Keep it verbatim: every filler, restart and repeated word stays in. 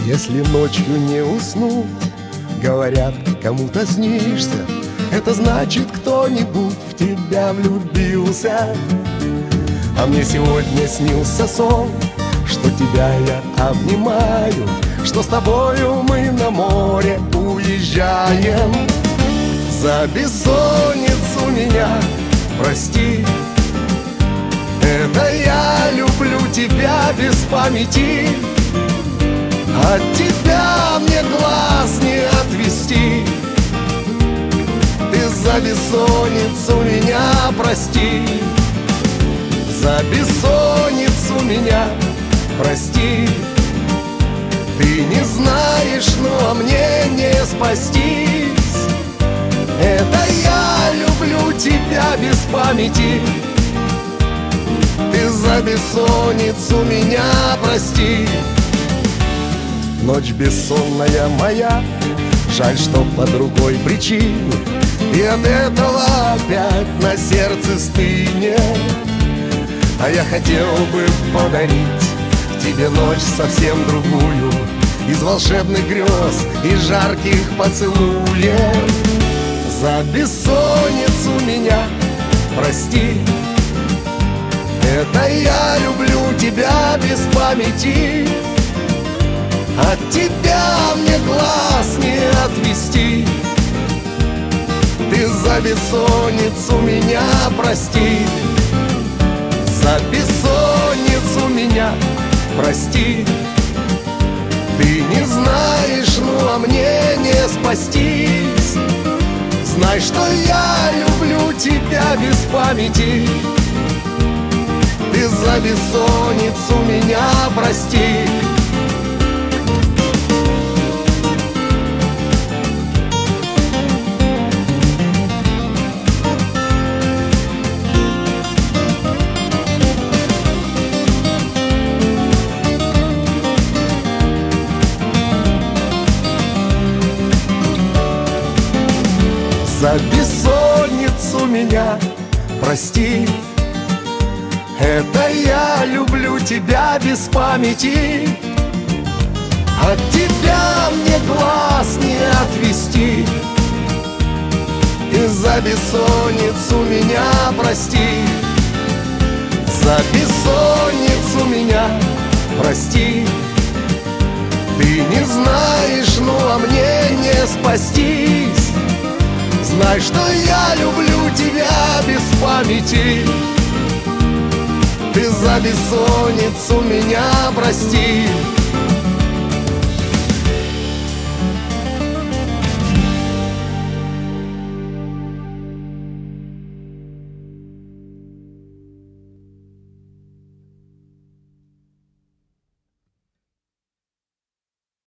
Если ночью не уснуть, говорят, кому-то снишься, это значит, кто-нибудь в тебя влюбился. А мне сегодня снился сон, что тебя я обнимаю, что с тобою мы на море уезжаем. За бессонницу меня прости, это я люблю тебя без памяти. От тебя мне глаз не отвести. Ты за бессонницу меня прости, за бессонницу меня прости. Ты не знаешь, но мне не спастись. Это я люблю тебя без памяти. Ты за бессонницу меня прости. Ночь бессонная моя, жаль, что по другой причине, и от этого опять на сердце стынет. А я хотел бы подарить тебе ночь совсем другую, из волшебных грез и жарких поцелуев. За бессонницу меня прости, это я люблю тебя без памяти. От тебя мне глаз не отвести. Ты за бессонницу меня прости, за бессонницу меня прости. Ты не знаешь, ну а мне не спастись. Знай, что я люблю тебя без памяти. Ты за бессонницу меня прости. За бессонницу меня прости, это я люблю тебя без памяти. От тебя мне глаз не отвести. И за бессонницу меня прости, за бессонницу меня прости. Ты не знаешь, ну а мне не спастись. Знай, что я люблю тебя без памяти. Ты за бессонницу меня прости.